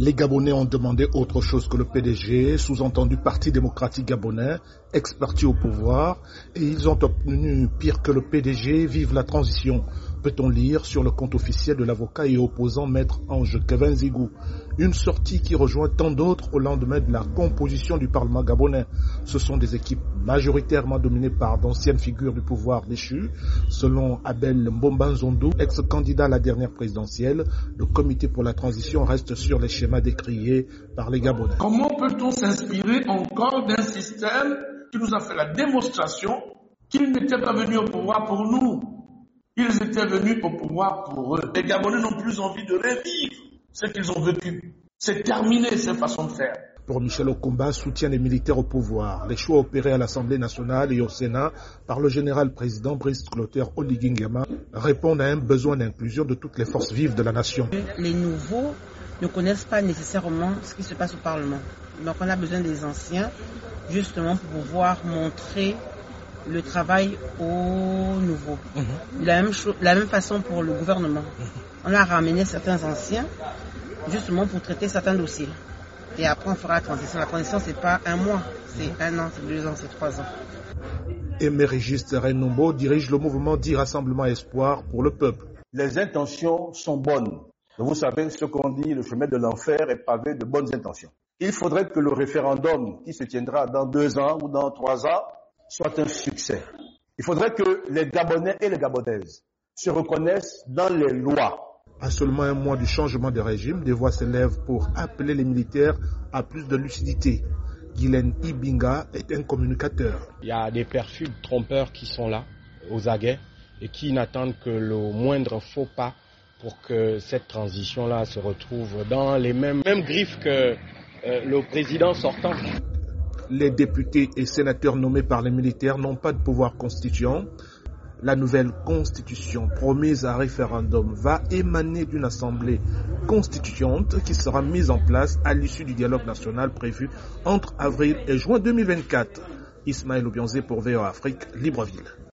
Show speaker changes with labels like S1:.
S1: Les Gabonais ont demandé autre chose que le PDG, sous-entendu Parti démocratique gabonais, ex-parti au pouvoir, et ils ont obtenu pire que le PDG, vive la transition. Peut-on lire sur le compte officiel de l'avocat et opposant Maître Ange Kevin Zigou. Une sortie qui rejoint tant d'autres au lendemain de la composition du Parlement gabonais. Ce sont des équipes majoritairement dominées par d'anciennes figures du pouvoir déchues. Selon Abel Mbomba Nzondu, ex-candidat à la dernière présidentielle, le comité pour la transition reste sur les schémas décriés par les Gabonais.
S2: Comment peut-on s'inspirer encore d'un système qui nous a fait la démonstration qu'ils n'étaient pas venus au pouvoir pour nous? Ils étaient venus au pouvoir pour eux. Les Gabonais n'ont plus envie de revivre ce qu'ils ont vécu. C'est terminé cette façon de faire.
S1: Pour Michel Okumba, soutient les militaires au pouvoir. Les choix opérés à l'Assemblée nationale et au Sénat par le général président Brice Clotaire Oligui Nguema répondent à un besoin d'inclusion de toutes les forces vives de la nation.
S3: Les nouveaux ne connaissent pas nécessairement ce qui se passe au Parlement. Donc on a besoin des anciens justement pour pouvoir montrer le travail aux nouveaux. La même façon pour le gouvernement. On a ramené certains anciens justement pour traiter certains dossiers. Et après on fera la transition. La transition c'est pas un mois, c'est 1 an, c'est 2 ans, c'est 3 ans.
S1: Émérigiste Renombo dirige le mouvement dit Rassemblement Espoir pour le peuple.
S4: Les intentions sont bonnes. Vous savez ce qu'on dit, le chemin de l'enfer est pavé de bonnes intentions. Il faudrait que le référendum qui se tiendra dans 2 ans ou dans 3 ans soit un succès. Il faudrait que les Gabonais et les Gabonaises se reconnaissent dans les lois.
S1: À seulement 1 mois du changement de régime, des voix s'élèvent pour appeler les militaires à plus de lucidité. Guylaine Ibinga est un communicateur.
S5: Il y a des perfus trompeurs qui sont là, aux aguets, et qui n'attendent que le moindre faux pas pour que cette transition-là se retrouve dans les mêmes griffes que le président sortant.
S1: Les députés et sénateurs nommés par les militaires n'ont pas de pouvoir constituant. La nouvelle constitution promise à référendum va émaner d'une assemblée constituante qui sera mise en place à l'issue du dialogue national prévu entre avril et juin 2024. Ismaël Obianzé pour VOA Afrique, Libreville.